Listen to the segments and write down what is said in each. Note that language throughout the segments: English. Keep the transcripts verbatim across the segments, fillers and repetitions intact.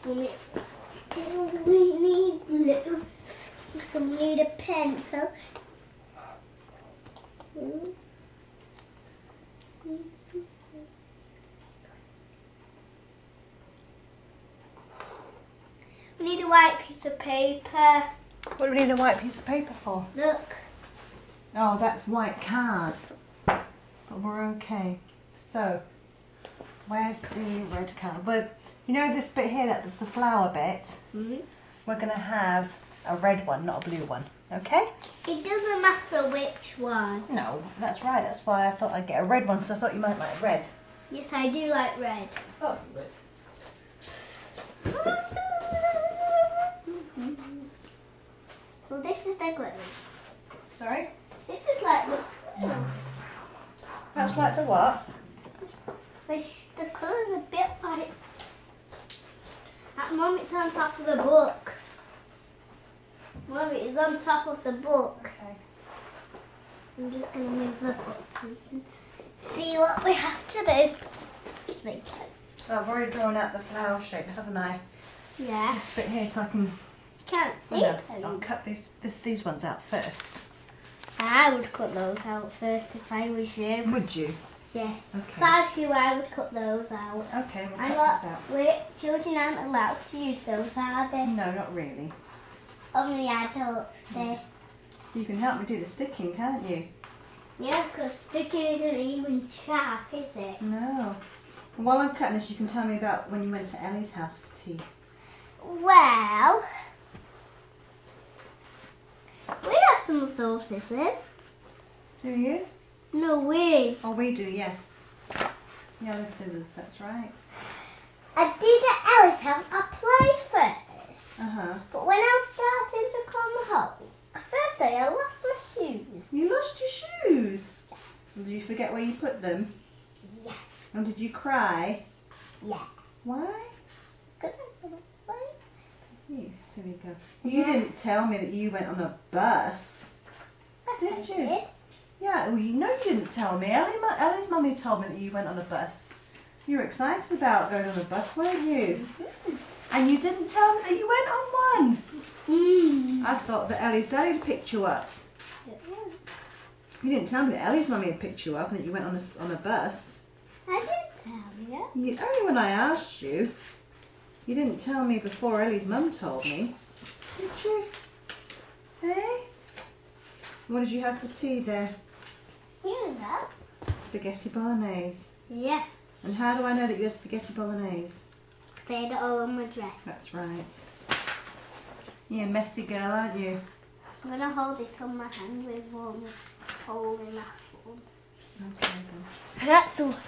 Mummy, do we need glue? So we need a pencil. Mm. We need a white piece of paper. What do we need a white piece of paper for? Look. Oh, that's white card. But we're okay. So, where's the red card? But you know this bit here, that's the flower bit? Mm-hmm. We're going to have a red one, not a blue one. Okay? It doesn't matter which one. No, that's right. That's why I thought I'd get a red one, because I thought you might like red. Yes, I do like red. Oh, you would. Well, this is the glue. Sorry? This is like the glue. That's like the what? This, the colour's a bit like... At Mum, it's on top of the book. Mum, it's on top of the book. Okay. I'm just going to move the book so we can see what we have to do. Just make it. So I've already drawn out the flower shape, haven't I? Yeah. This bit here, so I can... Can't see Oh, no, it. I'll cut these, this, these ones out first. I would cut those out first if I was you. Would you? Yeah. If Okay. I was you, I would cut those out. Okay, we'll I'm cut not, this out. wait, children aren't allowed to use those, are they? No, not really. Only adults do. You can help me do the sticking, can't you? Yeah, because sticking isn't even sharp, is it? No. While I'm cutting this, you can tell me about when you went to Ellie's house for tea. Well, we have some of those scissors. Do you? No, we. Oh, we do, yes. Yellow scissors, that's right. I did at Ellie's house. I played first. Uh-huh. But when I was starting to come home, first day I lost my shoes. You lost your shoes? Did you forget where you put them? Yeah. And did you cry? Yeah. Why? Because I was afraid. You silly girl. You didn't tell me that you went on a bus. Did I you? did. Yeah, well, you know you didn't tell me. Ellie, Ellie's mummy told me that you went on a bus. You were excited about going on a bus, weren't you? Mm-hmm. And you didn't tell me that you went on one. Mm. I thought that Ellie's daddy had picked you up. You didn't tell me that Ellie's mummy had picked you up and that you went on a, on a bus. I didn't tell you. You, only when I asked you. You didn't tell me before Ellie's mum told me. Did you? Hey? What did you have for tea there? You know. Spaghetti bolognese. Yeah. And how do I know that you had spaghetti bolognese? They had it all on my dress. That's right. You're a messy girl, aren't you? I'm going to hold it on my hand with one holding my phone. Okay then. That's all.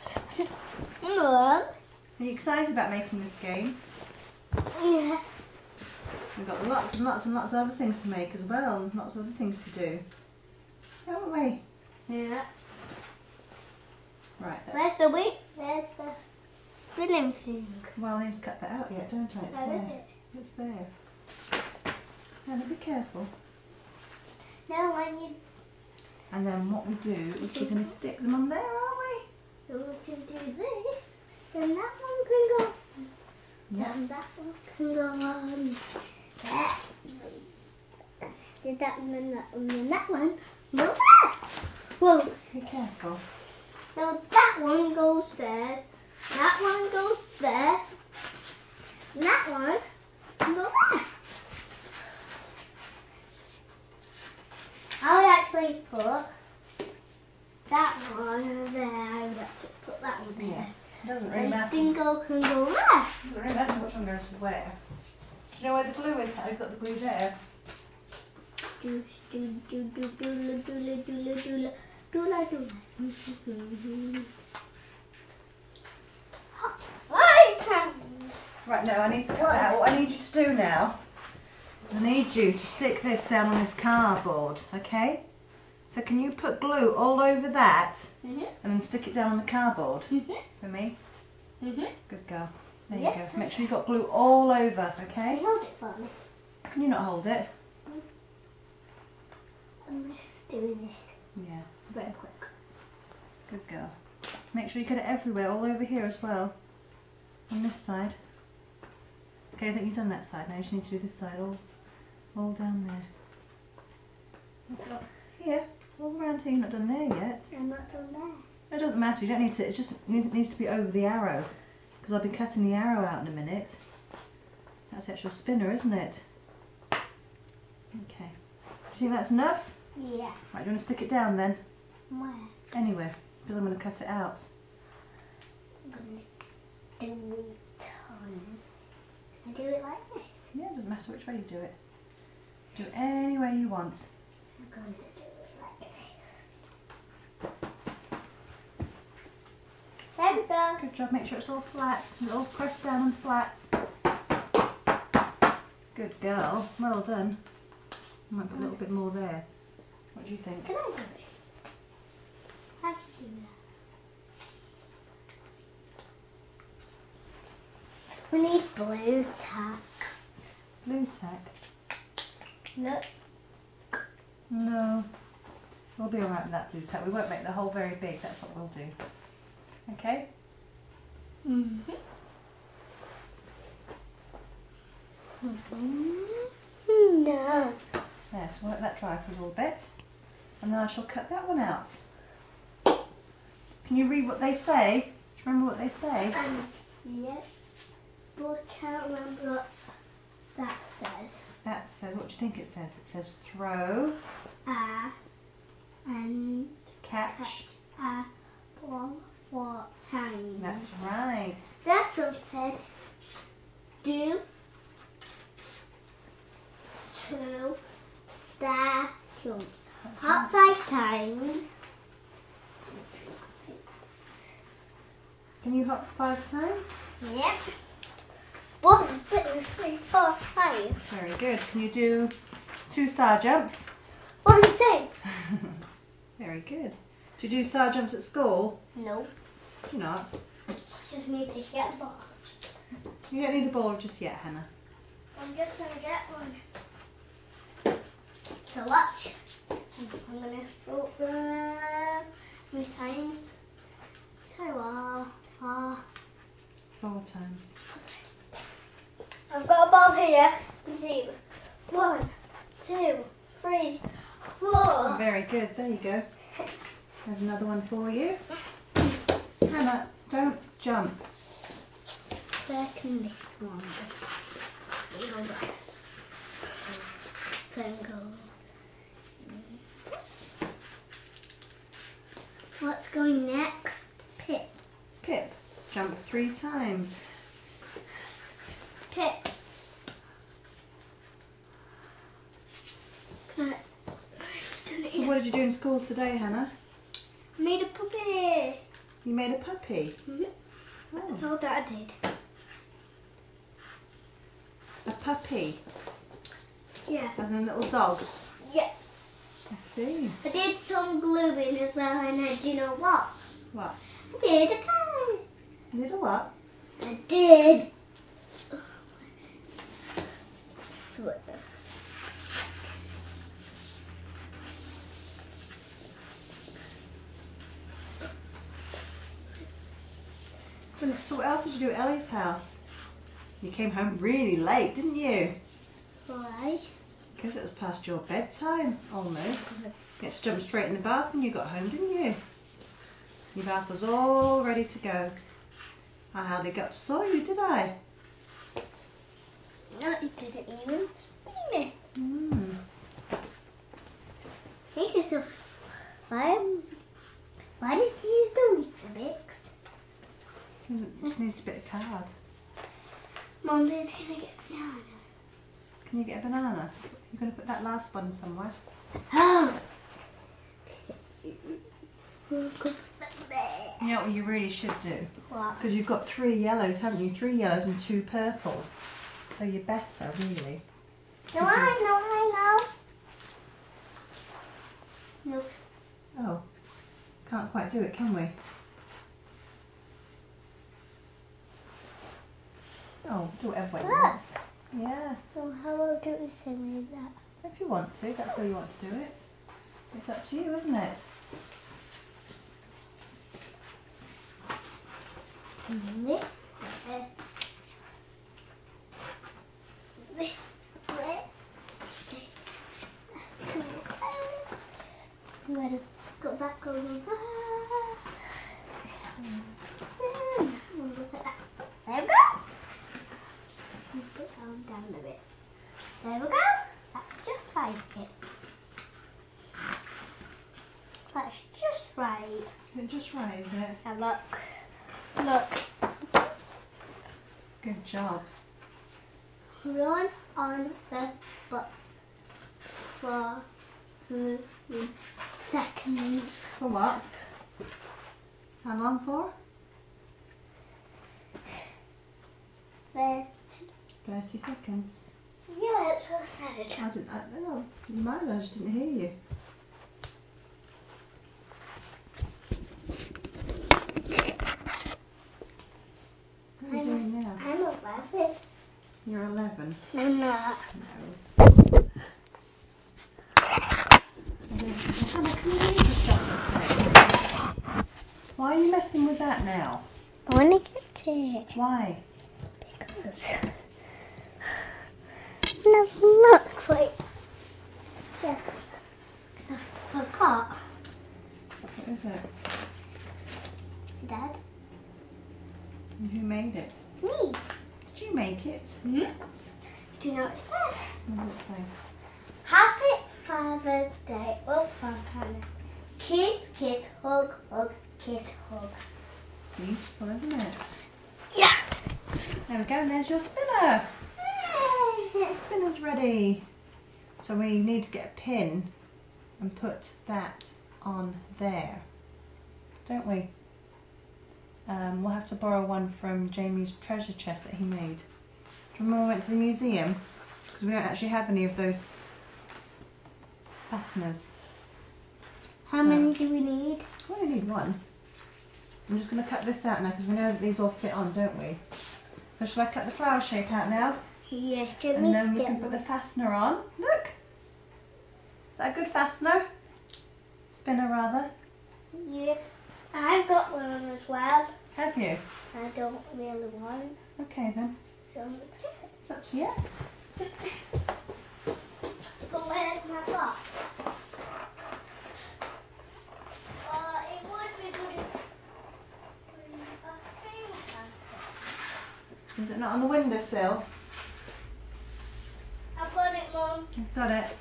Mum? Are you excited about making this game? Yeah. We've got lots and lots and lots of other things to make as well, and lots of other things to do. Haven't we? Yeah. Right, that's... Where's the wheel? Where's the spinning thing? Well, I need to cut that out yet, don't I? It's Where is there. it? It's there. Now, be careful. No, I need... And then what we do is we're going to stick them on there, aren't So we can do this. Then that one can go. we? Yeah. And that one can go on. There. Did that one and that one and that one. Go there. Whoa. Be careful. Now that one goes there. That one goes there. And that one can go there. I would actually put that one there. I would actually put that one there. Yeah. It doesn't really And matter. Dingo can go there. It doesn't really matter which one goes where. Do you know where the glue is? I've got the glue there. Do do do do do do do do do do do. Right. Right, now I need to cut that out. What I need you to do now, I need you to stick this down on this cardboard, okay? So can you put glue all over that Mhm. and then stick it down on the cardboard Mhm. for me? Mhm. Good girl. There Yes, you go. I Make sure you've got glue all over, okay? Hold it for me. Can you not hold it? I'm just doing this. Yeah. It's very quick. Good girl. Make sure you get it everywhere, all over here as well. On this side. Okay, I think you've done that side. Now you just need to do this side, all, all down there. What's up? Here, all around here. You're not done there yet. I'm not done there. It doesn't matter. You don't need to. It just needs, needs to be over the arrow, because I'll be cutting the arrow out in a minute. That's the actual spinner, isn't it? Okay. Do you think that's enough? Yeah. Right. Do you want to stick it down then? Where? Anywhere, because I'm going to cut it out. I'm going to do it on. Can I do it like this? Yeah, it doesn't matter which way you do it. Do it any way you want. I'm going to do it like this. There we go. Good job. Make sure it's all flat. It's all pressed down and flat. Good girl. Well done. I might put a little bit more there. What do you think? Can I do it? I can do that. We need blue tack. Blue tack? Look. No. We'll be alright with that blue tack. We won't make the hole very big. That's what we'll do. Okay? Mm-hmm. No. There, so we'll let that dry for a little bit. And then I shall cut that one out. Can you read what they say? Do you remember what they say? Um, yep. But I can't remember what that says. That says, what do you think it says? It says throw, Ah. And catch. a ball four times. That's right. That one said do two star jumps. That's Hop right. five times. Can you hop five times? Yep. One, two, three, four, five. Very good. Can you do two star jumps? One, two. Very good. Do you do star jumps at school? No. Do you not? Just need to get a ball. You don't need a ball just yet, Hannah. I'm just going to get one. So watch. I'm going to throw them three times. So uh, four. Four times. I've got a ball here. Let's see. One, two, three, four. Very good. There you go. There's another one for you. Hannah, don't jump. Where can this one go? Single. What's going next? Pip. Pip, jump three times. Pip. Can I, done it So yet? what did you do in school today, Hannah? Made a puppy. You made a puppy. Mm-hmm. That's all that I did. A puppy, Yeah. as in a little dog. Yeah. I see. I did some gluing as well, and I, do you know what? What? I did a pen. You did a what? I did. Sweater. So what else did you do at Ellie's house? You came home really late, didn't you? Why? Because it was past your bedtime, almost. You had to jump straight in the bath when you got home, didn't you? Your bath was all ready to go. I hardly got to saw you, did I? No, you didn't even see me. Mm. I think it's a... Why, why did you use the Weetabix? It just needs a bit of card. Mum is going to get a banana. Can you get a banana? You're going to put that last one somewhere. Oh! You know what you really should do? What? Because you've got three yellows, haven't you? Three yellows and two purples. So you're better, really. No, I know, I know. No. Oh, can't quite do it, can we? Oh, do whatever way you Look. want. Yeah, So how about do we send me that? if you want to, that's how you want to do it. It's up to you, isn't it? This. Uh, just got that goes on there. This one. One goes like that. There we go. Put it down, down a bit. There we go. That's just right. It. That's just right. Is it just right, is it? Now look. Look. Good job. Run on the bus for three seconds. For what? How long for? But thirty seconds. yeah, that's what I said. I didn't, I don't know. You might have, I just didn't hear you. What are you doing now? I'm eleven. You're eleven. No, I'm not. No. Hannah, can you leave the stuff this? Why are you messing with that now? I want to get it. Why? Because. No, look, wait. Yeah. I forgot. What is it? Dad? And who made it? Me. Did you make it? Hmm? Do you know what it says? What does it say? Happy Father's Day. Oh, fun kind of. Kiss, kiss, hug, hug, kiss, hug. Beautiful, isn't it? Yeah. There we go, and there's your spinner. Yay. The spinner's ready. So we need to get a pin and put that on there, don't we? Um, we'll have to borrow one from Jamie's treasure chest that he made. Do you remember when we went to the museum? Because we don't actually have any of those fasteners. How So- many do we need? We only need one. I'm just going to cut this out now because we know that these all fit on, don't we? So shall I cut the flower shape out now? Yes, Jimmy. And then we can put the fastener on. Look! Is that a good fastener? Spinner rather. Yeah. I've got one as well. Have you? I don't really want. Okay then. So It's up to you. but where's my box? Uh, it would be good if we a thing on. Is it not on the windowsill? I've got it, Mum. You've got it.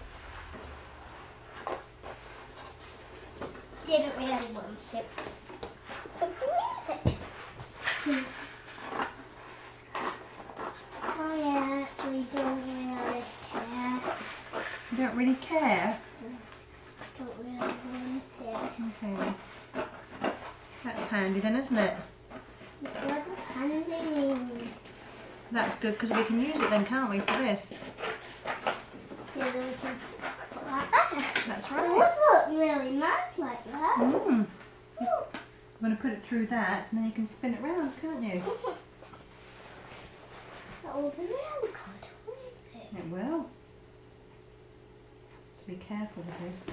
Didn't really want it. But we use it. Oh yeah, actually don't really care. You don't really care? Don't really want it. Okay then. That's handy then, isn't it? What does handy mean? That's good because we can use it then, can't we, for this? Yeah, there was some put like that. That's It right. would look really nice like that. Mm. I'm going to put it through that and then you can spin it round, can't you? That would be really good, wouldn't it? It will. To be careful with this.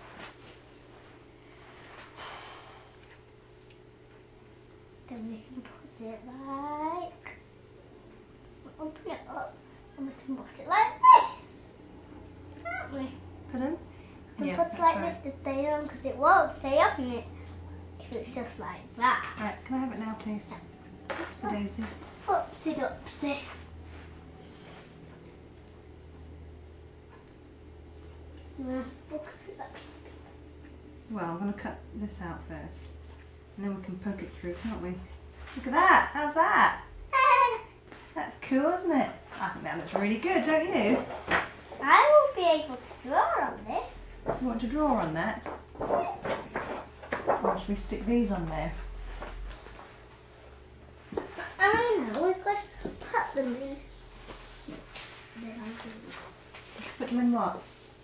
Then we can put it like, open it up and we can put it like this, can't we? Pardon? We Yeah, can put it that's like right. this to stay on because it won't stay up in it if it's just like that. Right, can I have it now, please? Oopsie daisy. Upsy dupsy. Yeah, look at that piece of paper. Well, I'm going to cut this out first. And then we can poke it through, can't we? Look at that! How's that? That's cool, isn't it? I think that looks really good, don't you? I will be able to draw on this. You want to draw on that? Or should we stick these on there? I know, we could put them in. Then I can Put them in what?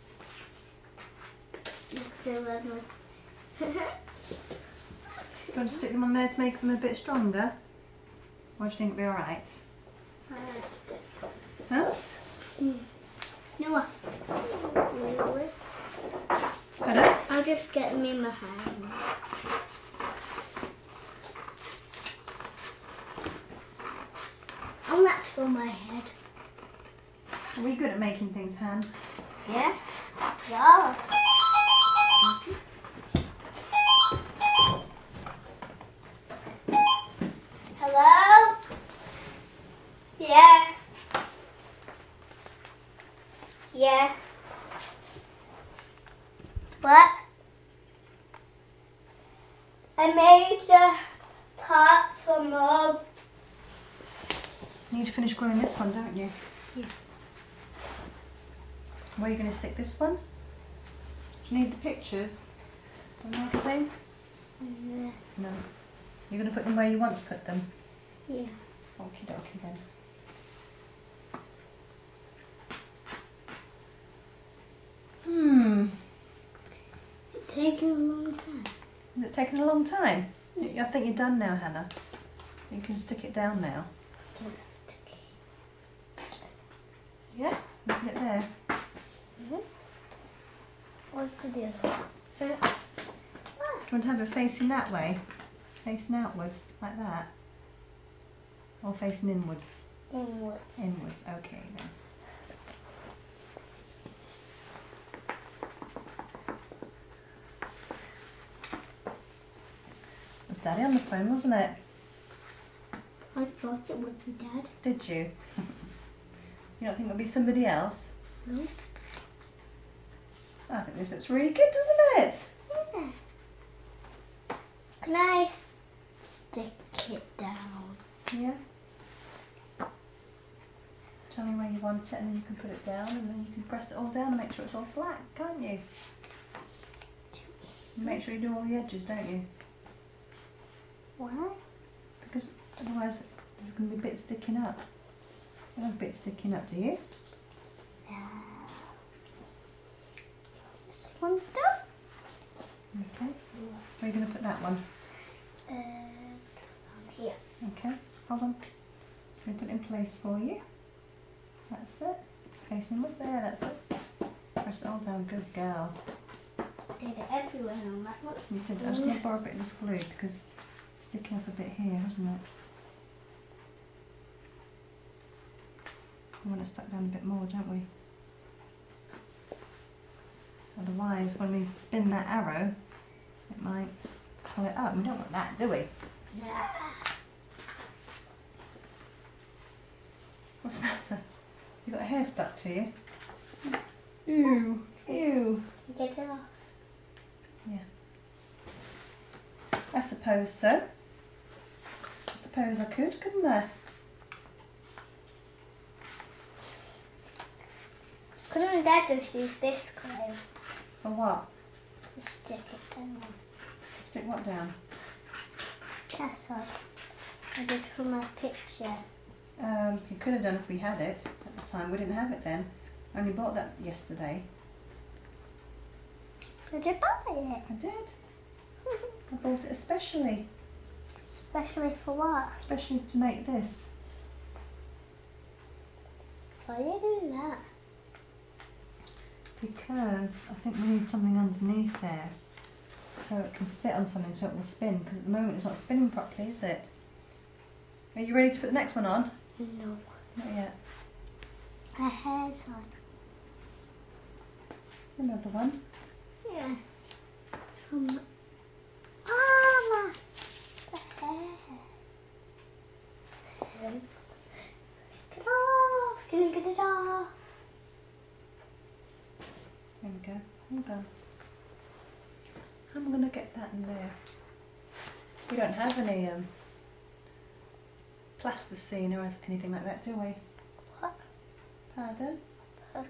fill them with. Do you want to stick them on there to make them a bit stronger? Or do you think it'll be alright? Huh? No, Pardon? I'll just get them in my hand. I'll let go my head. Are we good at making things, Han? Yeah? Yeah. Yeah. Yeah. What? I made the parts for Mum. You need to finish gluing this one, don't you? Yeah. Where are you going to stick this one? Do you need the pictures? The magazine? Yeah. No. You're going to put them where you want to put them? Yeah. Okie dokie then. Hmm. It's taking a long time. Is it taking a long time? I think you're done now, Hannah. You can stick it down now. Just yeah. Put it there. Mm-hmm. What's the other one? Do you want to have it facing that way? Facing outwards, like that? Or facing inwards? Inwards. Inwards, okay then. It was Daddy on the phone, wasn't it? I thought it would be Dad. Did you? You don't think it'll be somebody else? No. I think this looks really good, doesn't it? Yeah. Can I s- stick it down? Yeah. Tell me where you want it and then you can put it down and then you can press it all down and make sure it's all flat, can't you? You make sure you do all the edges, don't you? Why? Because otherwise there's going to be bits sticking up. You don't have bits sticking up, do you? No. This one's done. Okay. Where are you going to put that one? Uh, on here. Okay, hold on. Let me put it in place for you. That's it. Facing with there, that's it. Press it all down, good girl. Did it everywhere on that one. You did. I was going to borrow a bit of this glue because it's sticking up a bit here, isn't it? We want it stuck down a bit more, don't we? Otherwise, when we spin that arrow, it might pull it up. We don't want that, do we? Yeah. What's the matter? You got a hair stuck to you? Ew, ew. Get it off. Yeah. I suppose so. I suppose I could, couldn't I? Couldn't Dad just use this glue For what? to stick it down? To stick what down? That's odd. I did for my picture. Um, you could have done if we had it at the time. We didn't have it then. I only bought that yesterday. Did you buy it? I did. I bought it especially. Especially for what? Especially to make this. Why are you doing that? Because I think we need something underneath there. So it can sit on something so it will spin. Because at the moment it's not spinning properly, is it? Are you ready to put the next one on? No. Not yet. My hair's on. Another one. Yeah. From ah, the hair. Get it off. Can you get it off? There we go. Hold on. How am I going to get that in there? We don't have any um, plasticine or anything like that, do we? What? Pardon? Okay.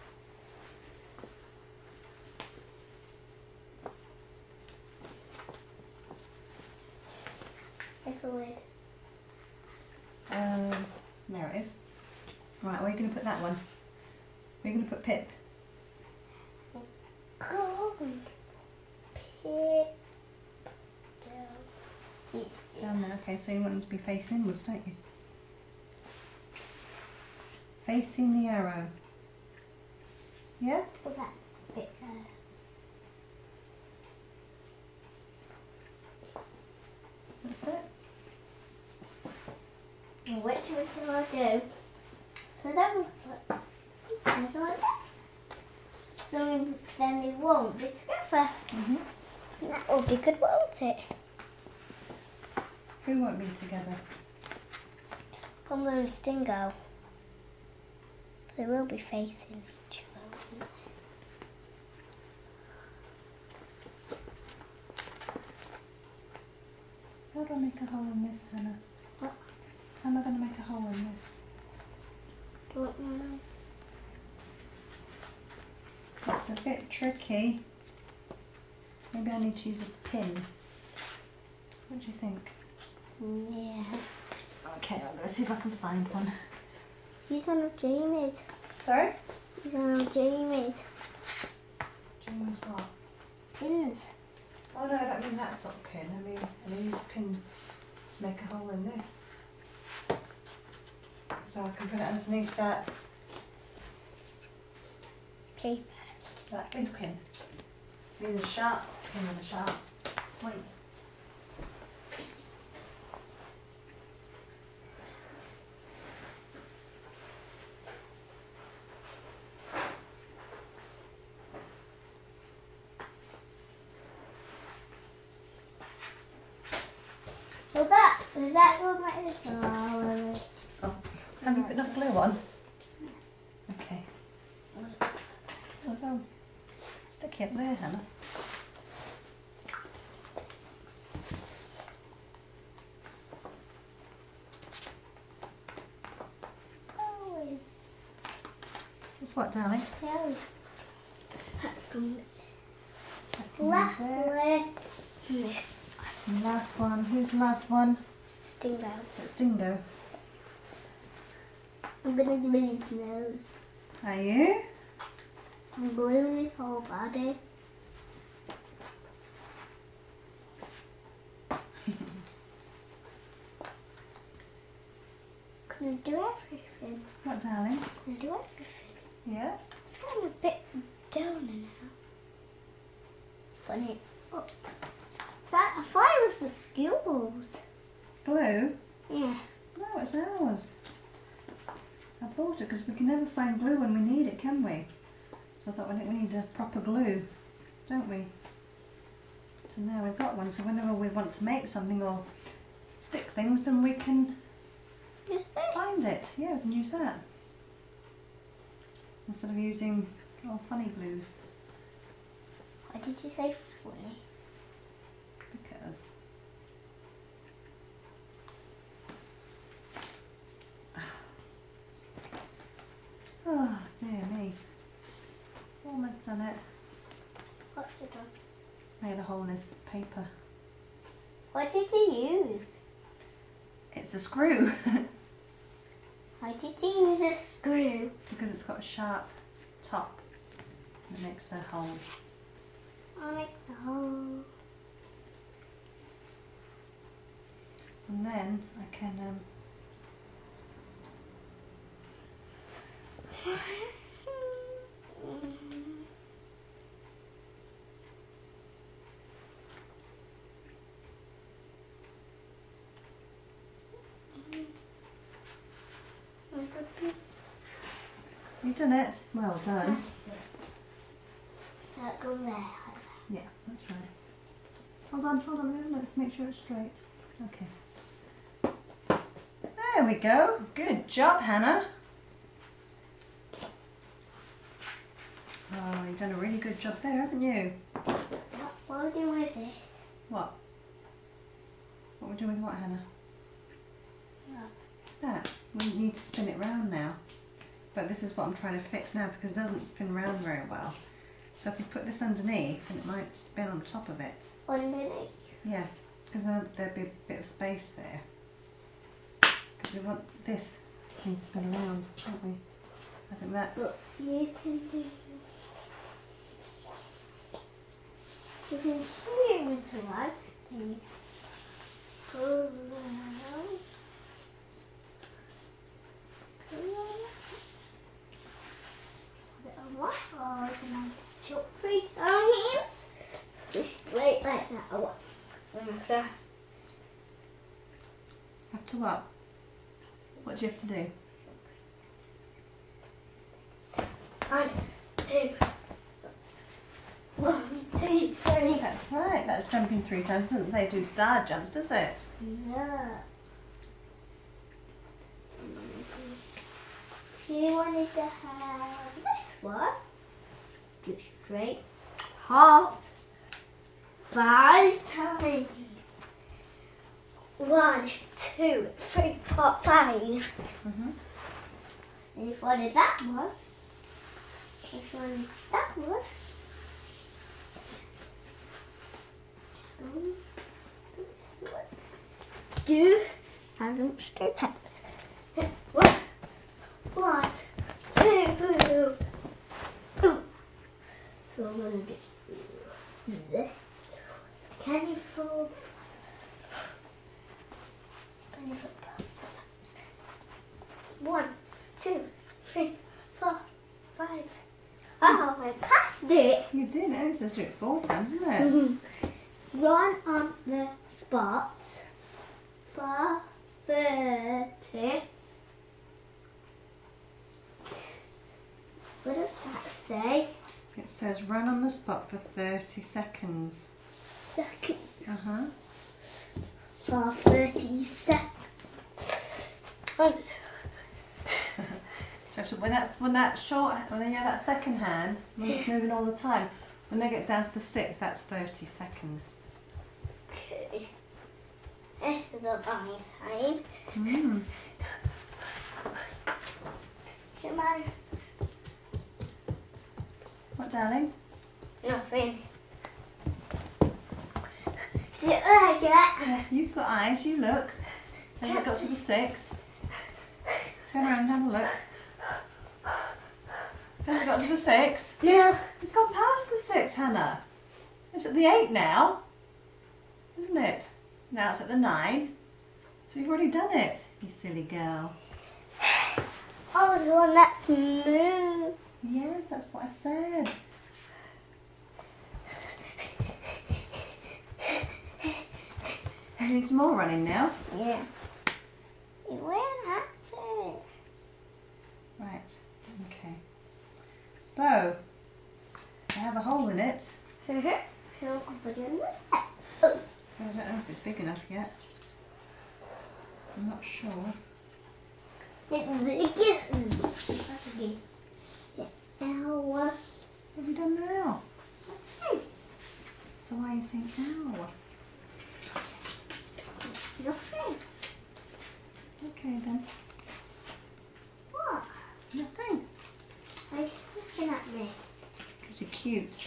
It's the lid. Um, there it is. Right, where are you going to put that one? Where are you going to put Pip? Going pip down. Down there. Okay, so you want them to be facing inwards, don't you? Facing the arrow. Yeah? Put that bit there. That's it. And which one do I do? So then we'll put something like that. So then we won't be together. Mm-hmm. And that will be good, won't it? Who won't be together? From the Stingo. They will be facing each other. How do I make a hole in this, Hannah? What? How am I going to make a hole in this? Don't know. It's a bit tricky. Maybe I need to use a pin. What do you think? Yeah. Okay, I'm going to see if I can find one. Use one of Jamie's. Sorry? Use one of Jamie's. Jamie's what? Pins. Oh no, I don't mean that sort of pin. I mean, I use a pin to make a hole in this. So I can put it underneath that, Okay. that big pin. I mean a sharp pin with a sharp point. So that, is that what my is? Oh, Oh, have you put enough glue on? Okay. Oh, no. Stick it there, Hannah. always. This is what, darling? Always. That's good. That can go there. Lastly, this And last one. Who's the last one? Stingo. It's Dingo. I'm gonna glue his nose. Are you? I'm gluing his whole body. Can I do everything? What, darling? Can I do everything? Yeah? It's getting a bit down now. Funny. Oh. That, I thought it was the skills. Glue? Yeah. No, it's ours. I bought it because we can never find glue when we need it, can we? So I thought, well, we need a proper glue, don't we? So now we've got one, so whenever we want to make something or stick things, then we can Use this. find it. Yeah, we can use that. Instead of using all funny glues. Why did you say funny? Because oh dear me, almost done it. What's it done? Made a hole in this paper. What did you use? It's a screw Why did you use a screw? because it's got a sharp top and it makes a hole. I'll make the hole. And then I can um, you've done it. Well done. That go there. Yeah, that's right. Hold on, hold on, let's make sure it's straight. Okay. There we go. Good job, Hannah. Oh, you've done a really good job there, haven't you? What, what are we doing with this? What? What are we doing with what, Hannah? That. We need to spin it round now. But this is what I'm trying to fix now because it doesn't spin round very well. So if we put this underneath, then it might spin on top of it. Underneath. Yeah, because then there'd be a bit of space there. Because we want this thing to spin around, don't we? I think that. But you can do. You can choose one. Then you go around. Go around. Put it on what? Or can I chop three hands? Just straight like that. I want. Okay. Have to what? What do you have to do? One, two, one, two, three. That's right, that's jumping three times. It doesn't say do star jumps, does it? Yeah. you wanted to have this one, do straight hop five times. One, two, three, four, five. Mm-hmm. And if you wanted that one, if you wanted that one, um, this one. Do silence two times. One, one, two, two. So I'm gonna do this. Can you fold? Can you fold four times? One, two, three, four, five. Oh, I passed it. You did. It only says do it four times, isn't it? Run on the spot for thirty. What does that say? It says run on the spot for thirty seconds. Second. Uh-huh. For thirty seconds. So when that when that short when you have that second hand, when it's moving all the time, when that gets down to the six, that's thirty seconds. Okay. This is a long time. Mm. Should I? What, darling? Nothing. See what I get? Yeah, you've got eyes. You look. Has it got to the six? Turn around and have a look. Has it got to the six? No. It's gone past the six, Hannah. It's at the eight now, isn't it? Now it's at the nine. So you've already done it, you silly girl. Oh, the one that's moved. Yes, that's what I said. You need some more running now. Yeah. You went at it. Right, okay. So, I have a hole in it. Mm-hmm. I'll put it in there. Oh. I don't know if it's big enough yet. I'm not sure. It's big. Yeah. Ow. What have you done now? Nothing. So why are you saying ow? Nothing. Okay then. What? Nothing. Why are you looking at me? Because you're cute.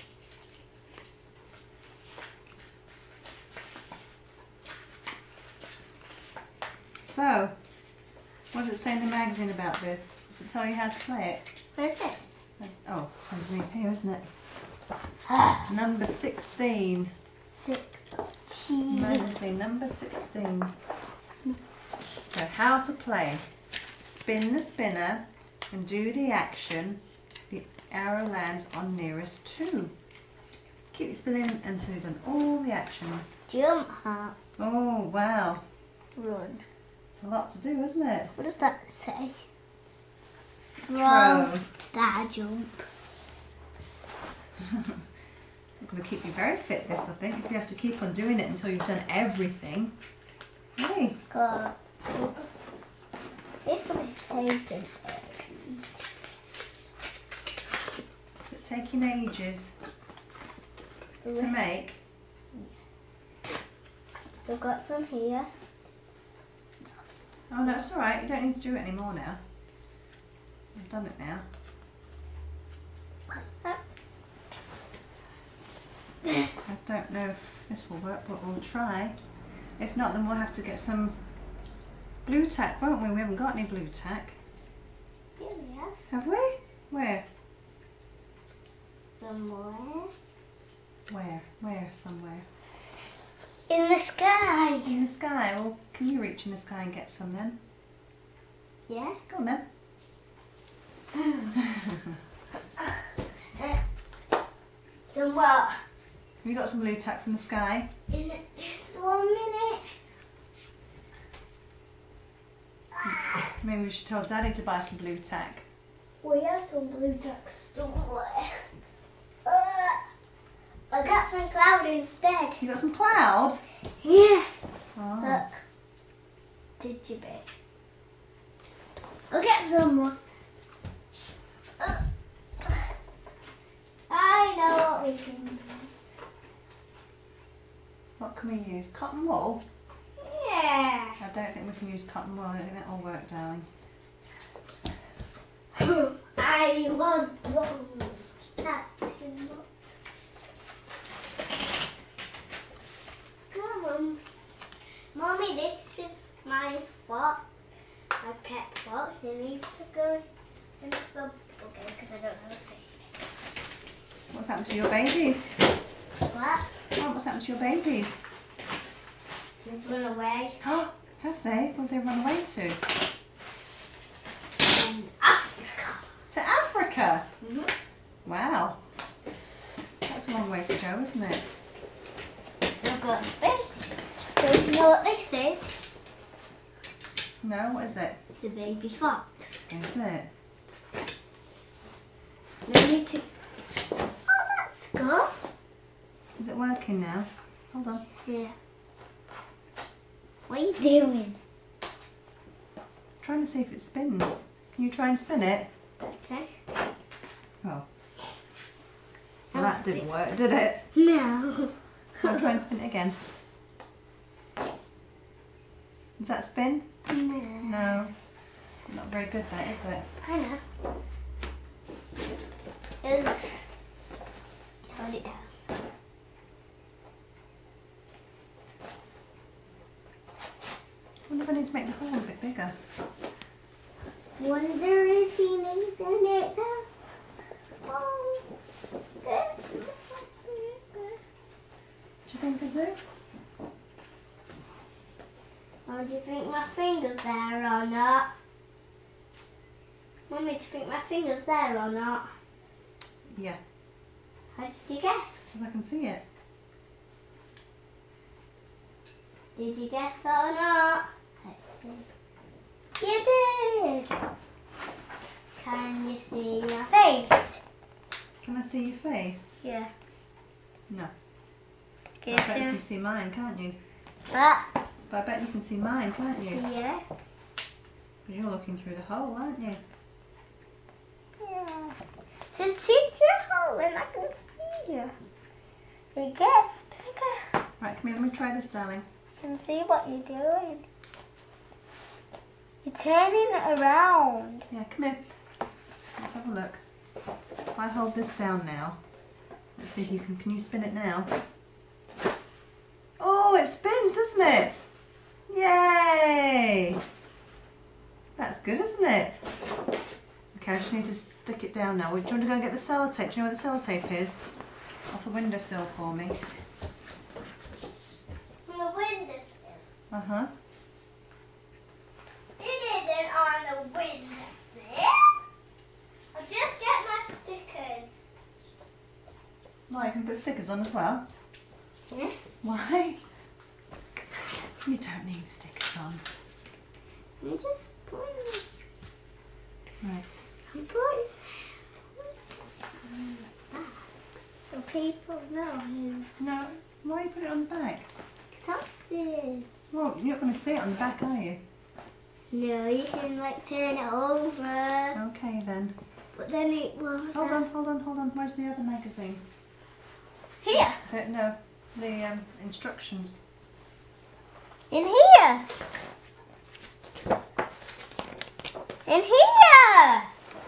So, what does it say in the magazine about this? Does it tell you how to play it? Where's it? Oh, underneath here, isn't it? Number sixteen. Sixteen. Magazine number sixteen. So, how to play. Spin the spinner and do the action. The arrow lands on nearest two. Keep spinning until you've done all the actions. Jump, hop, Oh, wow. run. It's a lot to do, isn't it? What does that say? Throw. Star jump. It's going to keep you very fit, this, I think, if you have to keep on doing it until you've done everything. Hey. Got this will be taken. It's taking ages to make. We've got some here. Oh, no, it's all right. You don't need to do it anymore now. You've done it now. I don't know if this will work, but we'll try. If not, then we'll have to get some blue tack, won't we? We haven't got any blue tack. Here we have Have we? Where? somewhere. Where? Where? Somewhere. In the sky. In the sky. Well, can you reach in the sky and get some then? Yeah. Go on then. Some what? Have you got some blue tack from the sky? In just one minute. Maybe we should tell Daddy to buy some blue tack. We have some blue tacks somewhere. Uh, I got some cloud instead. You got some cloud? Yeah. Oh. Look. Did you be? I'll get some more. what we can use. What can we use? Cotton wool? Yeah. I don't think we can use cotton wool. I don't think that'll work, darling. I was wrong. That did not. Come on. Mommy, this is my fox. My pet fox. It needs to go in the bubble because I don't know the thing. What's happened to your babies? What? Oh, what's happened to your babies? They've run away. Oh, have they? Where have they run away to? Um, Africa. To Africa? Mm-hmm. Wow. That's a long way to go, isn't it? They've got big. So you know what this is? No, what is it? It's a baby fox. Is it? We need to. Oh, that's good. Is it working now? Hold on. Yeah. What are you doing? Trying to see if it spins. Can you try and spin it? Okay. Oh. Well, that didn't work, did it? No. I'll try and spin it again. Does that spin? No. No. Not very good, that, is it? I know. It's. Hold it down. I wonder if I need to make the hole a bit bigger. Wonder if he needs to make the. Oh. Do you think I do? Oh, do you think my finger's there or not? Mummy, do you think my finger's there or not? Yeah, How did you guess? because I can see it. Did you guess or not? Let's see. You did! Can you see your face? Can I see your face? Yeah. No. Can I bet you you can see mine, can't you? What? But I bet you can see mine, can't you? Yeah. Because you're looking through the hole, aren't you? Yeah. Since it's your hole and I can see you. It gets bigger. Right, come here, let me try this, darling. I can see what you're doing. You're turning it around. Yeah, come here. Let's have a look. If I hold this down now, let's see if you can, can you spin it now? Oh, it spins, doesn't it? Yay! That's good, isn't it? Okay, I just need to stick it down now. Do you want to go and get the sellotape? Do you know where the sellotape is? Off the windowsill for me. On the windowsill. Uh-huh. It isn't on the windowsill. I'll just get my stickers. Well, you can put stickers on as well. Yeah. Why? You don't need stickers on. I'm just putting. Right. I'm putting. So people know who No, why you put it on the back? something. Well, you're not going to see it on the back, are you? No, you can like turn it over, Okay then. but then it will. Hold on, hold on, hold on. Where's the other magazine? Here. The, no, the um, instructions. In here. In here.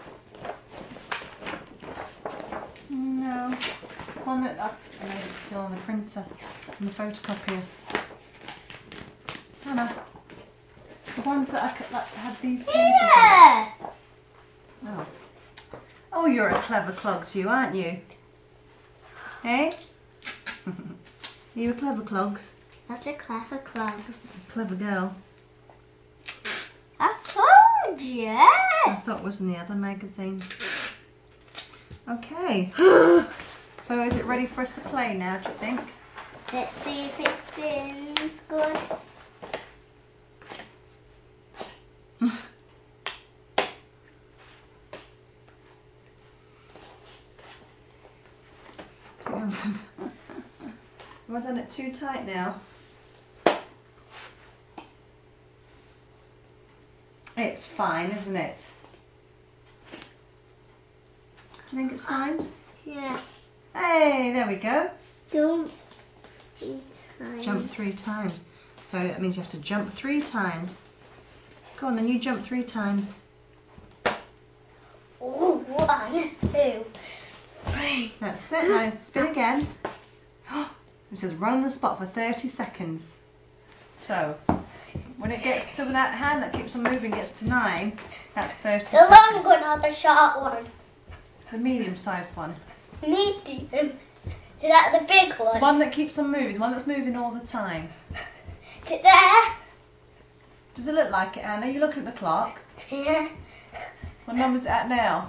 No. On the, oh, maybe it's still on the printer, on the photocopier. Hannah, the ones that I could, that had these pages Here. on. Oh. Oh, you're a clever clogs, you, aren't you? Hey? You a clever clogs? That's a clever clogs. Clever girl. I told you. I thought it was in the other magazine. Okay. So is it ready for us to play now, do you think? Let's see if it spins good. Have I done it too tight now? It's fine, isn't it? Do you think it's fine? Yeah. Hey, there we go. Jump three times. Jump three times. So that means you have to jump three times. Go on then, you jump three times. Oh, one, two, three. That's it. Now spin again. It says run on the spot for thirty seconds. So when it gets to that hand that keeps on moving gets to nine, that's thirty The seconds. long one or the short one? The medium sized one. Medium. Is that the big one? The one that keeps on moving, the one that's moving all the time. Is it there? Does it look like it, Anna? You looking at the clock? Yeah. What number's it at now?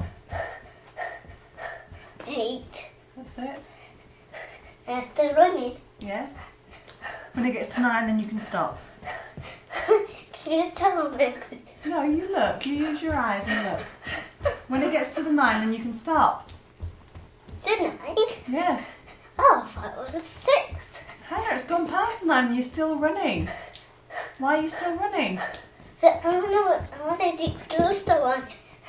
Eight. That's it. And it's still running. Yeah. When it gets to nine, then you can stop. Can you tell me? No, you look. You use your eyes and look. When it gets to the nine, then you can stop. Didn't I? Yes. Oh, I thought it was a six. Hannah, it's gone past the nine and you're still running. Why are you still running? So I want to. I want to do the little one.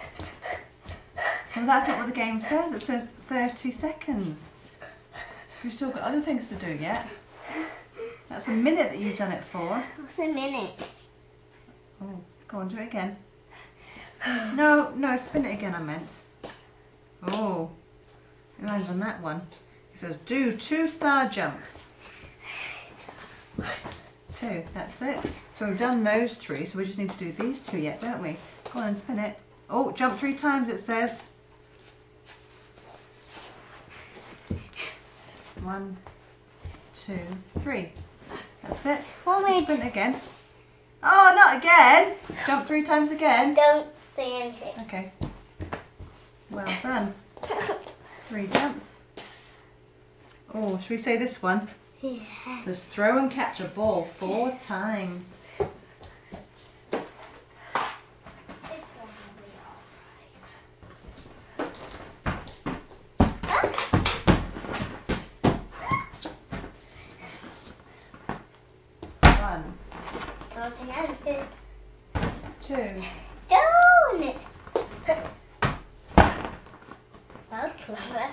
Well, that's not what the game says. It says thirty seconds. You've still got other things to do yet. That's a minute that you've done it for. What's a minute? Oh, go on, do it again. No, no, spin it again, I meant. Oh, it lands on that one. It says do two star jumps. Two, that's it. So we've done those three, so we just need to do these two yet, don't we? Go on and spin it. Oh, jump three times, it says. One, two, three. That's it. Well, wait. Spin it again. Oh, not again. Jump three times again. Don't say anything. Okay. Well done. Three jumps. Oh, should we say this one? Yeah. It says throw and catch a ball four times. One, Don't say anything. two, Don't. That was clever.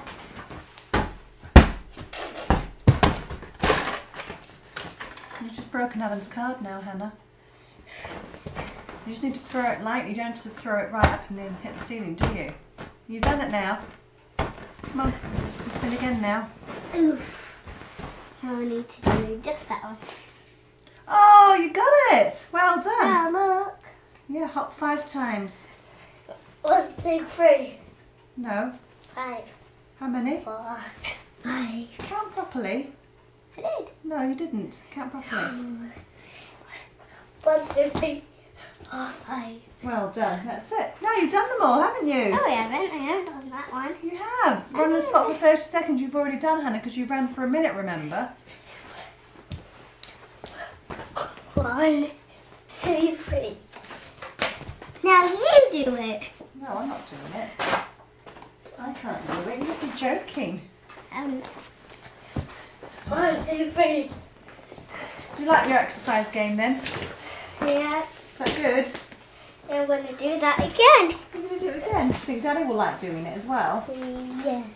you've just broken Adam's card now, Hannah. You just need to throw it lightly. You don't have to throw it right up and then hit the ceiling, do you? You've done it now. Come on, spin again now. Ooh. Now I need to do just that one. Oh, you got it! Well done. Ah, look. Yeah, hop five times. One, two, three, No. five, How many? four, five. Count properly. I did. No, you didn't. Count properly. One, two, three, four, five. Well done. That's it. Now you've done them all, haven't you? No, I haven't. I haven't done that one. You have. Run on the spot for thirty seconds. You've already done, Hannah, because you ran for a minute, remember? One, two, three. Now you do it. No, I'm not doing it. I can't do it. You must be joking. Um, one, two, three. Do you like your exercise game then? Yeah. Is that good? I'm going to do that again. You're going to do it again? Do you think Daddy will like doing it as well? Yes.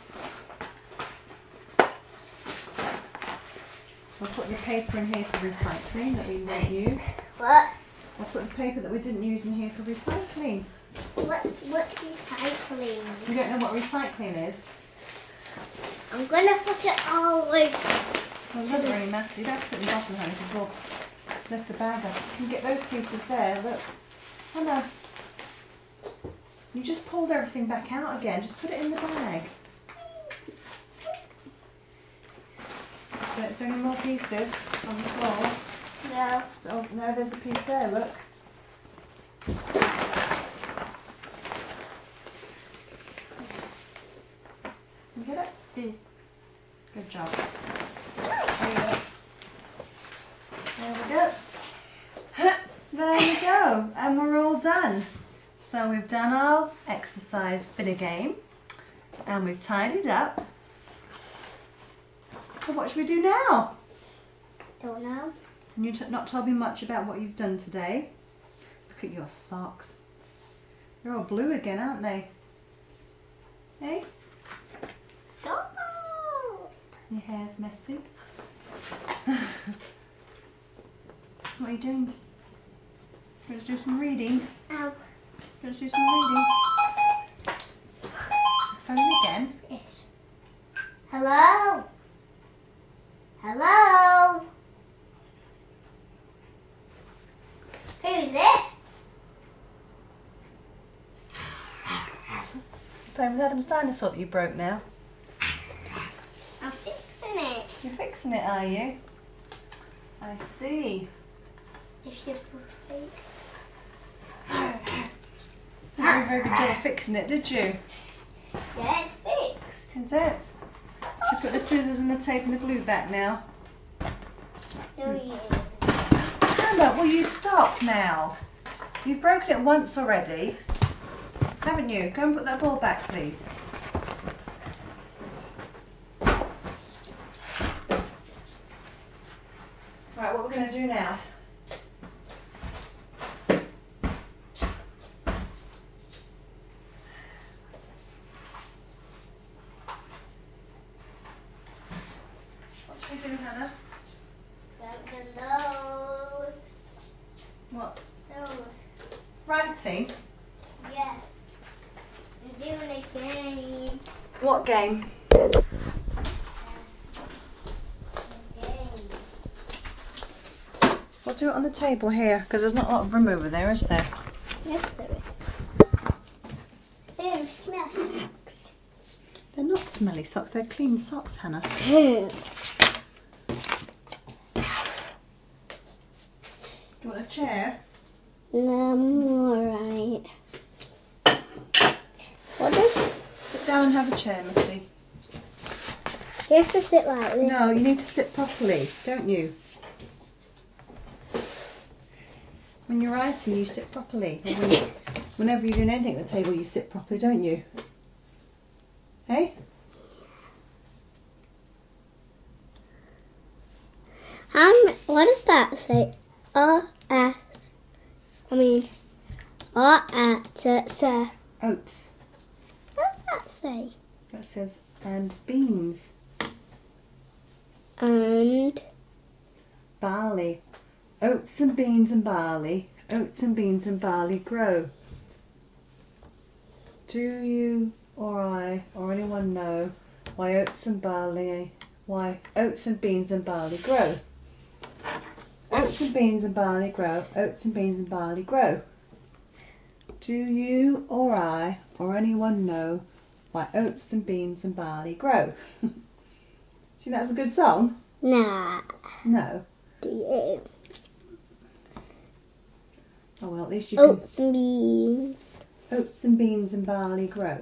I'll put the paper in here for recycling that we won't use. What? I'll put the paper that we didn't use in here for recycling. What? What's recycling? You don't know what recycling is? I'm going to put it all like. Well, it doesn't really matter. You don't have to put it in the bottom, honey, because we'll lift the bag up. You can get those pieces there, look. Oh no. You just pulled everything back out again. Just put it in the bag. So, is there any more pieces on the floor? No. Oh, no, there's a piece there, look. You get it? Mm. Good job. There you go. There we go. There we go. And we're all done. So we've done our exercise spinner game. And we've tidied up. So what should we do now? Don't know. And you've not told me much about what you've done today. Look at your socks. They're all blue again, aren't they? Hey? Stop. Your hair's messy. What are you doing? Let's do some reading. Ow. Let's do some reading. Phone again. Yes. Hello? Hello? Who's it? Playing with Adam's dinosaur that you broke now. I'm fixing it. You're fixing it, are you? I see. If you fix. You did a very good job of fixing it, did you? Yeah, it's fixed. Is it? Should put the scissors and the tape and the glue back now. No, you. Hannah, will you stop now? You've broken it once already, haven't you? Go and put that ball back, please. Right, what we're going to do now? What should we do, Hannah? Those. What? Those. Writing? Yeah. I'm doing a game. What game? A game. We'll do it on the table here, because there's not a lot of room over there, is there? Yes, there is. Ew, smelly socks. They're not smelly socks, they're clean socks, Hannah. Ew. Do you want a chair? No, I'm alright. What is Sit down and have a chair, Missy. You have to sit like this. No, you need to sit properly, don't you? When you're writing, you sit properly. And when you, whenever you're doing anything at the table, you sit properly, don't you? Hey? Um, what does that say? R S. I mean, R S S. Oats. What does that say? That says, and beans. And Barley. Oats and beans and barley. Oats and beans and barley grow. Do you or I or anyone know why oats and barley, why oats and beans and barley grow? Oats and beans and barley grow. Oats and beans and barley grow. Do you or I or anyone know why oats and beans and barley grow? See, that's a good song? nah. No. Do you? Oh well, at least you can. Oats and beans. Oats and beans and barley grow.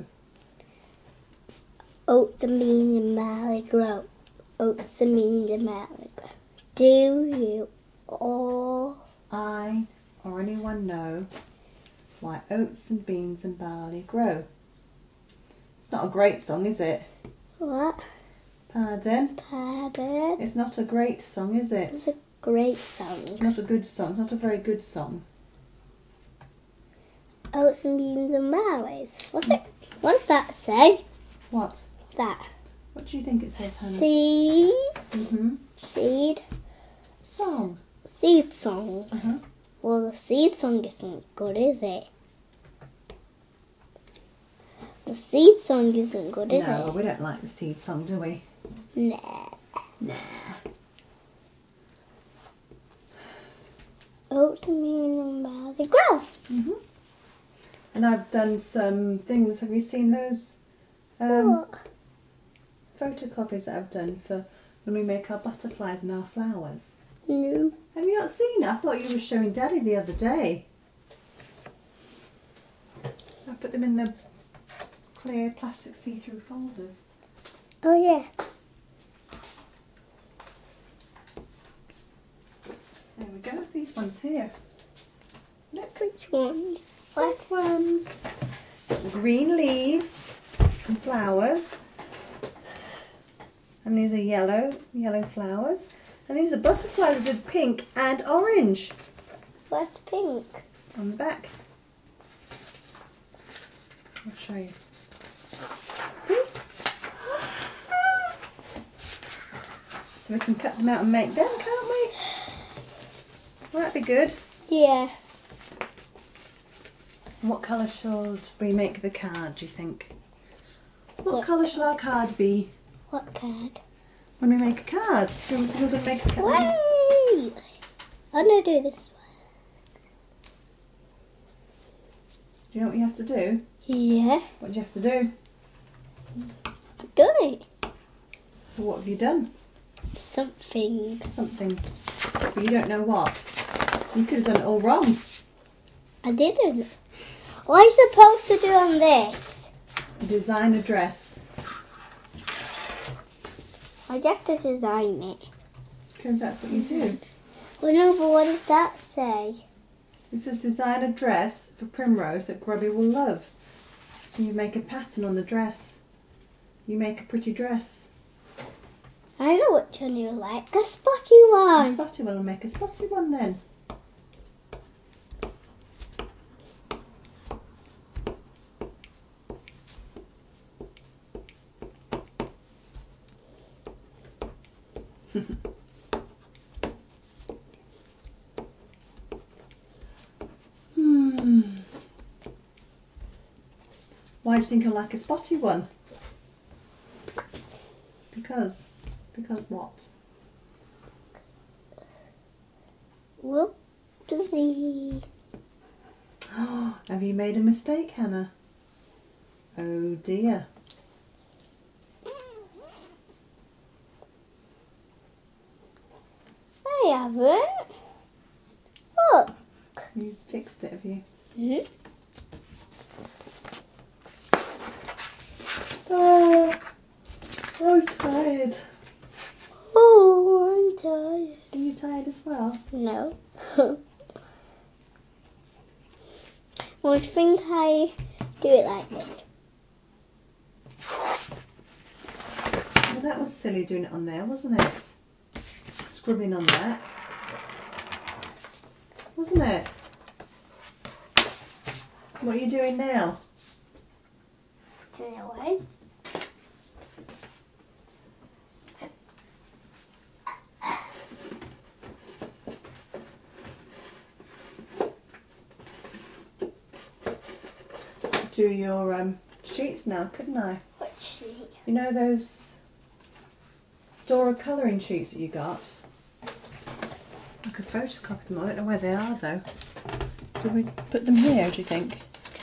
Oats and beans and barley grow. Oats and beans and barley grow. Do you or I or anyone know why oats and beans and barley grow? It's not a great song, is it? what? Pardon? Pardon? It's not a great song, is it? It's a great song. It's not a good song. It's not a very good song. Oats and beans and barleys. What's it? What does that say? What? That. What do you think it says, Hannah? Seed. Mm-hmm. Seed. Song. Seed song. Uh-huh. Well, the seed song isn't good, is it? The seed song isn't good, is No, it? we don't like the seed song, do we? Nah. Nah. Oats and beans and barley grow. Mm-hmm. And I've done some things. Have you seen those um, What? photocopies that I've done for when we make our butterflies and our flowers? No. Have you not seen it? I thought you were showing Daddy the other day. I put them in the clear plastic see-through folders. Oh yeah. There we go. These ones here. Look which ones. These ones. Green leaves and flowers. And these are yellow, yellow flowers. And these are butterflies with pink and orange What's pink? on the back. I'll show you. See? So we can cut them out and make them, can't we? Will that be good? Yeah. And what colour should we make the card, do you think? What, What colour shall our card be What card? when we make a card? So we're going to make a card. Wait! I'm going to do this Do you know what you have to do? one. Yeah. What do you have to do? I've done it. Well, what have you done? Something. Something. But you don't know what. You could have done it all wrong. I didn't. What am I supposed to do on this? Design a dress. I'd have to design it. Because that's what you do. Well, no, but what does that say? It says design a dress for Primrose that Grubby will love. And you make a pattern on the dress. You make a pretty dress. I know which one you like. A spotty A one. spotty one, will make a spotty one then. hmm. Why do you think I like a spotty one? Because. Because what? Whoopsie. Have you made a mistake, Hannah? Oh dear. I haven't. Look. You fixed it, have you? Hmm? Oh, I'm tired. Oh, I'm tired. Are you tired as well? No. Well, I think I do it like this. Well, that was silly doing it on there, wasn't it? Scrubbing on that. Wasn't it? What are you doing now? Anyway. Do your um, sheets now, couldn't I? What sheet? You know those Dora colouring sheets that you got? I could photocopy them. I don't know where they are though. Do we put them here, do you think?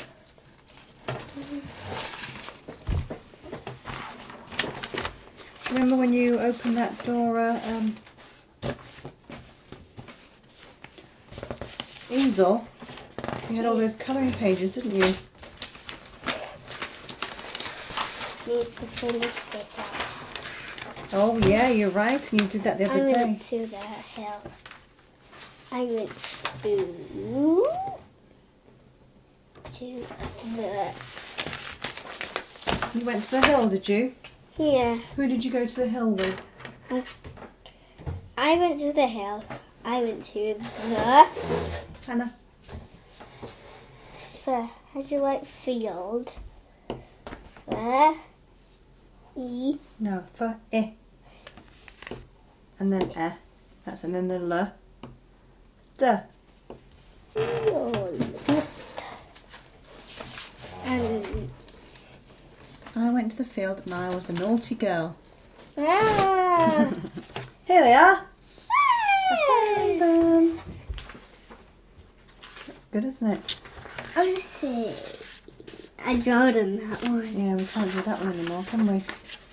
Do you remember when you opened that Dora um, easel? You had all those colouring pages, didn't you? Needs to finish this out. Oh yeah, you're right. You did that the I other day. went to the hill. I went to to the You went to the hill, did you? yeah. Who did you go to the hill with? I went to the hill. I went to the Hannah. the how do you like field? The E No, for eh. And then eh. That's and then the l. Duh. field. And I went to the field and I was a naughty girl. ah, Here they are. I found them. That's good, isn't it? I see. I drawed on that one. Yeah, we can't do that one anymore, can we?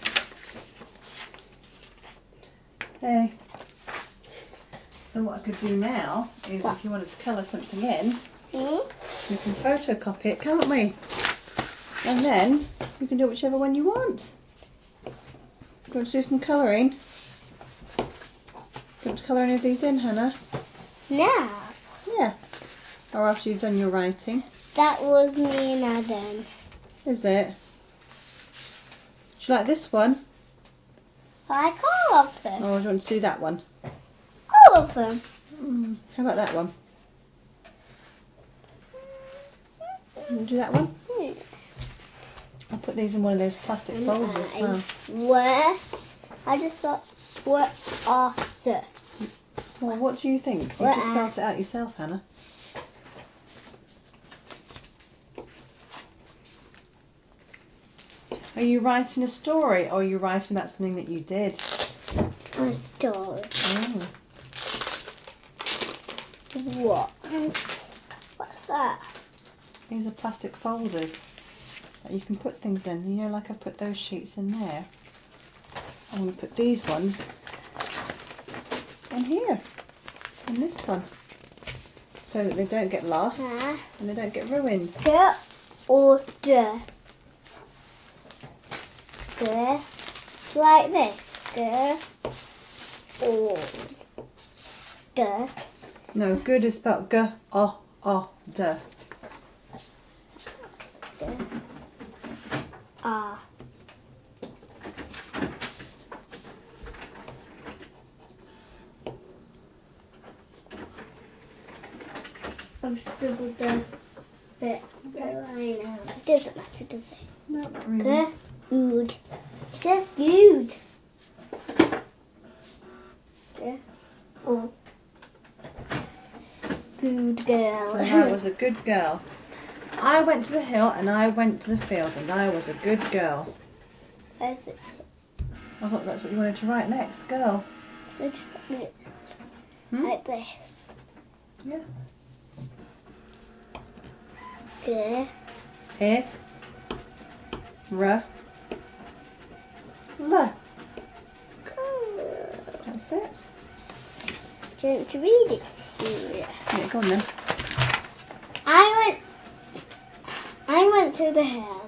Hey. So what I could do now is What? if you wanted to colour something in, Hmm? we can photocopy it, can't we? And then you can do whichever one you want. Do you want to do some colouring? Do you want to colour any of these in, Hannah? Now, Yeah. Or after you've done your writing. that was me and Adam. Is it? Do you like this one? I like all of them. Or do you want to do that one? All of them. Mm, how about that one? You want to do that one? Hmm. I'll put these in one of those plastic folders as well. Where? I just thought What are the? Well, what do you think? You What just are- spelled it out yourself, Hannah. Are you writing a story or are you writing about something that you did? A story. Oh. What? What's that? These are plastic folders that you can put things in. You know, like I put those sheets in there. I'm going to put these ones in here, in this one, so that they don't get lost Huh? and they don't get ruined. The or the? The. Like this. The or the. No, good is spelled G O O D. The. Ah. I've scribbled the bit. Okay. It doesn't matter, does it? No, not really. Good. It says good. Yeah. Oh. Good girl. And I was a good girl. I went to the hill and I went to the field and I was a good girl. Where's this? I thought that's what you wanted to write next, girl. Let's put it Hmm? like this. Yeah. Good. Here. R. L. That's it. Do you want to read it to you? Yeah, go on then. I went. I went to the hill.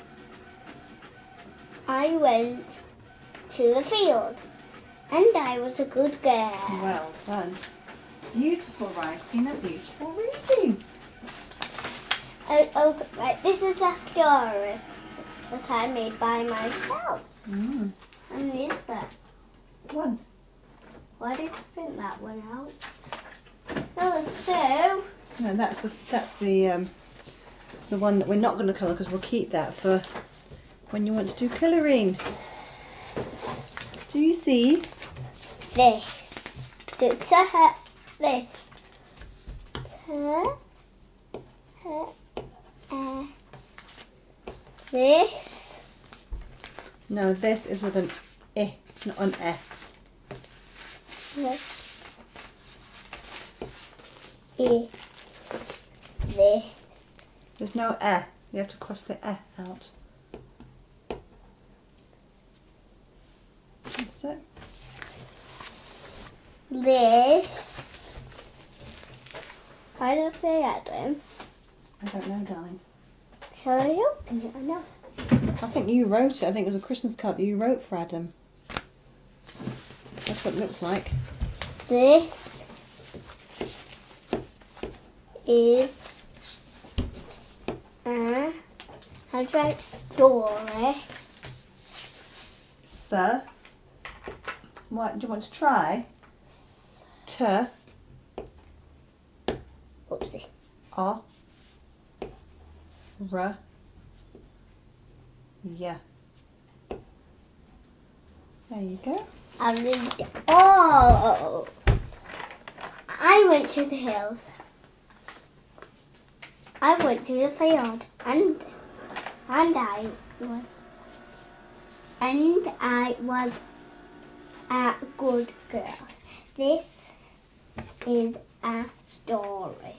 I went to the field, and I was a good girl. Well done. Beautiful writing and beautiful reading. Oh, oh, right. This is a story that I made by myself. Mm. And is that? One. Why did you print that one out? Oh, so No, that's the that's the um, the one that we're not going to colour because we'll keep that for when you want to do colouring. Do you see? this. So to her, this. To her, uh, this. No, this is with an I, not an E. This. Is this. There's no E. You have to cross the E out. That's it. This. Why does it say Adam? I don't know, darling. Shall I open it or not? I think you wrote it. I think it was a Christmas card that you wrote for Adam. That's what it looks like. This is a how do I write story? Sir. What do you want to try? T. Oopsie. R. R. Yeah. There you go. I'll read it. Oh! I went to the hills. I went to the field, and and I was and I was a good girl. This is a story.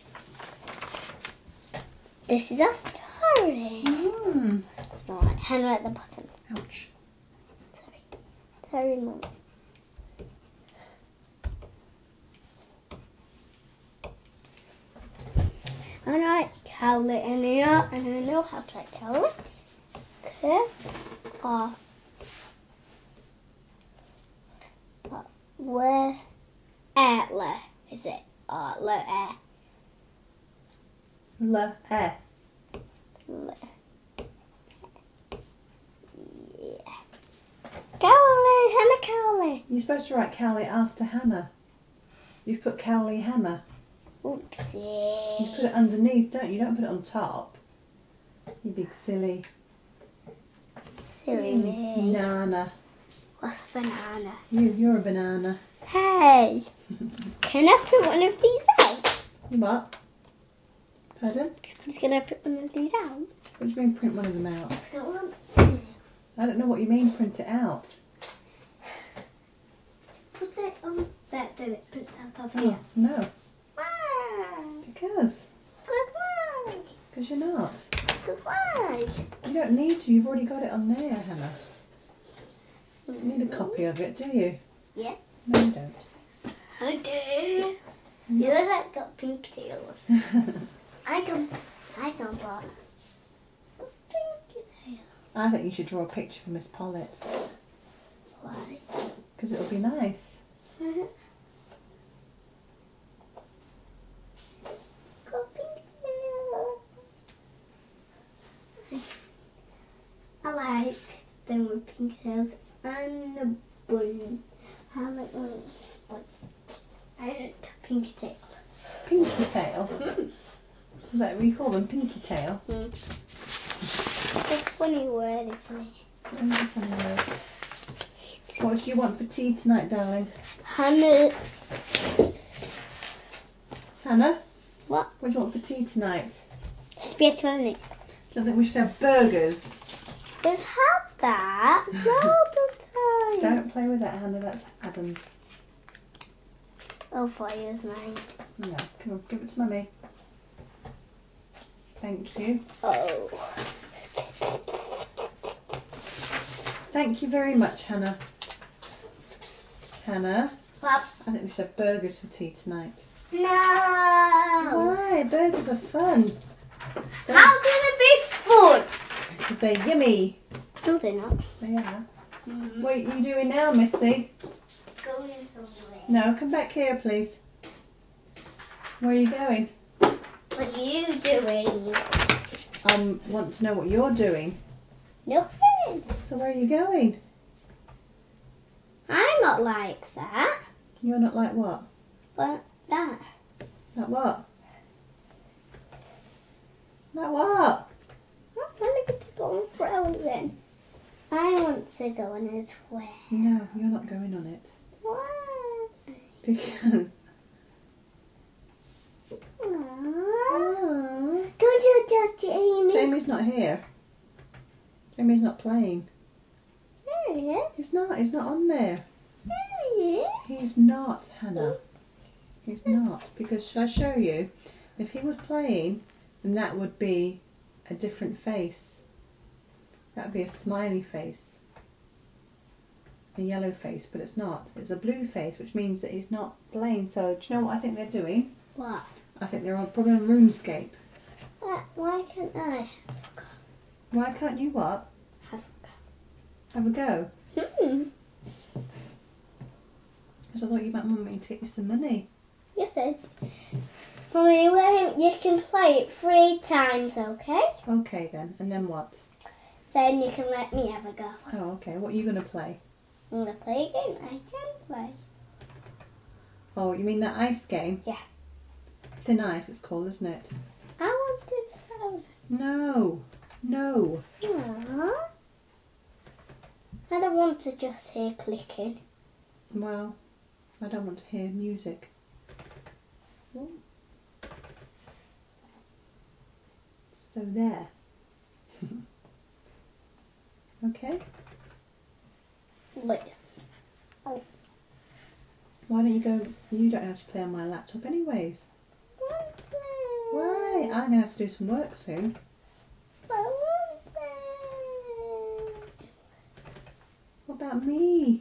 This is a story. Mm. Alright, hand at the bottom. Ouch. Sorry. Sorry, Mum. Alright, Cowley in here, and I know how to write Cowley. Okay. Uh, uh, where? Atla, is it? Uh, le, eh. L. E. Le. Yeah. Cowley, Hannah Cowley. You're supposed to write Cowley after Hannah. You've put Cowley Hannah. Oopsie. You put it underneath, don't you? You don't put it on top. You big silly. Silly me. Nana. What What's a banana? You, you're a banana. Hey, can I put one of these out? You what? Pardon? Can I put one of these out? What do you mean print one of them out? I want to. I don't know what you mean print it out. Put it on there, then it prints out of here. Oh, no. Why? Because. Goodbye. Because you're not. Goodbye. You don't need to. You've already got it on there, Hannah. You need a copy of it, do you? Yeah. No, you don't. I do. You look like got pink tails. I can, I can buy some pink tails. I think you should draw a picture for Miss Pollitt. Why? Because it'll be nice. Mhm. Got pink tails. I like them with pink tails and the bun. I like one and pinky tail. Pinky tail? Mm. Is that what you call them? Pinky tail? Mm. It's a funny word, isn't it? That's a funny word. What do you want for tea tonight, darling? Hannah. Hannah? What? What do you want for tea tonight? Spaghetti bolognese. Do you think we should have burgers? We've had that loads of times. Don't play with that, Hannah. That's Adam's. Oh, fire's mine. No, come on, give it to Mummy. Thank you. Oh. Thank you very much, Hannah. Hannah, What? I think we should have burgers for tea tonight. No. Why? Burgers are fun. How can it be fun? Because they're yummy. No, they're not. They are. Mm-hmm. What are you doing now, Misty? Going somewhere. No, come back here, please. Where are you going? What are you doing? I want to know what you're doing. Nothing. So where are you going? I'm not like that. You're not like what? But that. Like what? Like what? I'm going to go on Frozen. I want to go on as well. No, you're not going on it. Why? Because... Aww. Don't you touch Amy? Jamie's not here. Jamie's not playing. There he is. He's not. He's not on there. There he is. He's not, Hannah. He's not. Because shall I show you? If he was playing, then that would be a different face. That would be a smiley face. A yellow face, but it's not. It's a blue face, which means that he's not playing. So, do you know what I think they're doing? What? I think they're on, probably on RuneScape. Why, why can't I Why can't you what? have Have a go? a go? Hmm. Because I thought you might want me to get you some money. Yes, then. Mommy, well, you can play it three times, okay? Okay then. And then what? Then you can let me have a go. Oh, okay. What are you going to play? I'm going to play a game. I can play. Oh, you mean that ice game? Yeah. Thin Ice, it's called, isn't it? I want to sound. No. No. Aww. I don't want to just hear clicking. Well, I don't want to hear music. Ooh. So there. Okay. Wait. Why don't you go? You don't have to play on my laptop anyways. Why? I'm going to have to do some work soon. What about me?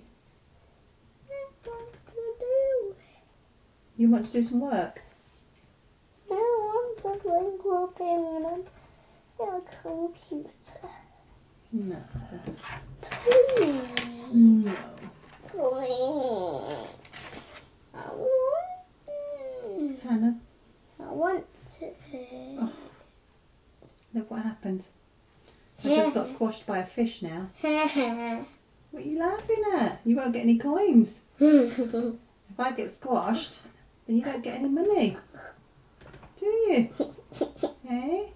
You want to do some work? I want to play copying on your computer. No. Please. No. Please. I want to. Hannah, I want to. Oh. Look what happened. I just got squashed by a fish now. What are you laughing at? You won't get any coins. If I get squashed, then you don't get any money. Do you? Eh?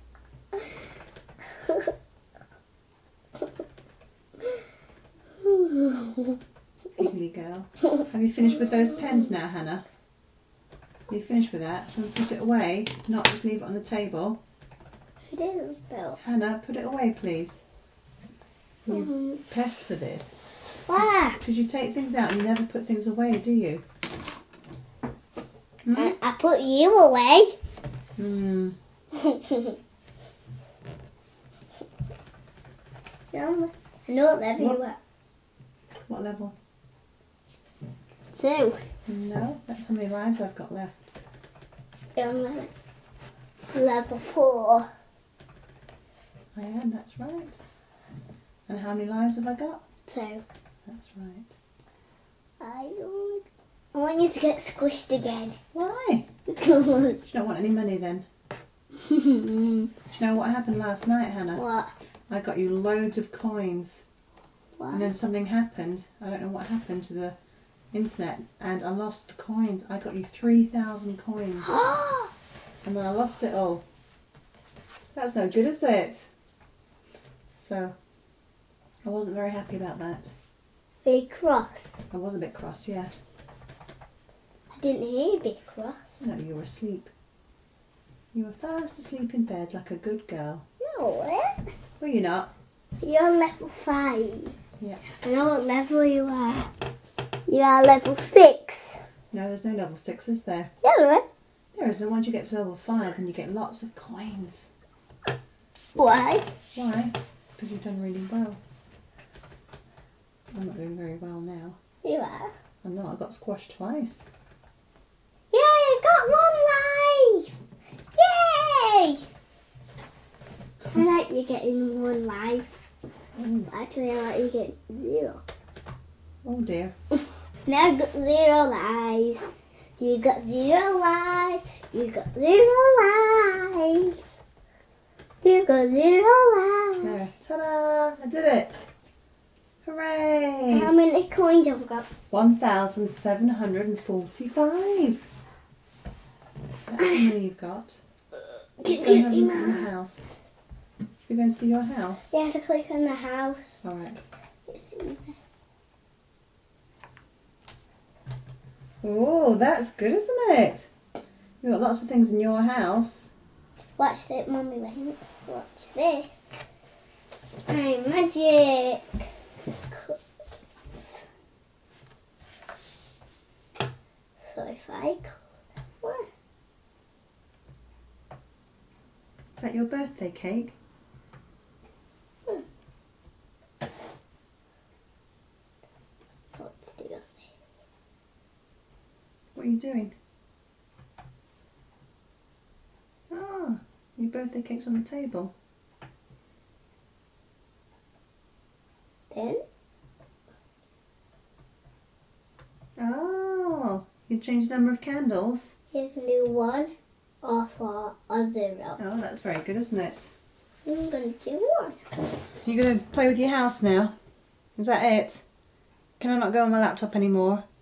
giggly girl. Have you finished with those pens now, Hannah? Are you finished with that? And put it away, not just leave it on the table. It is Bill. Hannah, put it away, please. You Mm-hmm. pest for this. Why? Because you take things out and you never put things away, do you? Hmm? I, I put you away. Hmm. No, I know what level What? you at. What level? Two. No, that's how many lives I've got left. I'm at level four. I am, that's right. And how many lives have I got? Two. That's right. I don't. I want you to get squished again. Why? You don't want any money then? Do you know what happened last night, Hannah? What? I got you loads of coins. And What? then something happened. I don't know what happened to the internet. And I lost the coins. I got you three thousand coins. And then I lost it all. That's no good, is it? So, I wasn't very happy about that. Big cross. I was a bit cross, yeah. I didn't hear you be cross. No, you were asleep. You were fast asleep in bed like a good girl. No, what? Were you not? You're level five. Yeah. I know what level you are. You are level six. No, there's no level six, is there? Yeah, right. There isn't. Once you get to level five, then you get lots of coins. Why? Why? Because you've done really well. I'm not doing very well now. You are. I'm not. I got squashed twice. Yay, I got one life! Yay! I like you getting one life. Oh, Actually, I like you getting zero. oh dear. Now I've got zero lives. You got zero lives. You got zero lives. You got zero lives. There. Ta-da! I did it. Hooray! How many coins have I got? one thousand seven hundred forty-five. That's how many you've got. Let's Just go and give have a me look at your mine. house. Should we go and see your house? You have to click on the house. Alright. It's easy. Oh, that's good, isn't it? You've got lots of things in your house. Watch this, Mummy. Wait. Watch this. My magic. So if I what? Is that your birthday cake? What to do on this? What are you doing? Ah, your birthday cake's on the table. Then Oh, you changed the number of candles. you can do one or four or zero. Oh, that's very good, isn't it? I'm gonna do one. You're going to play with your house now? Is that it? Can I not go on my laptop anymore?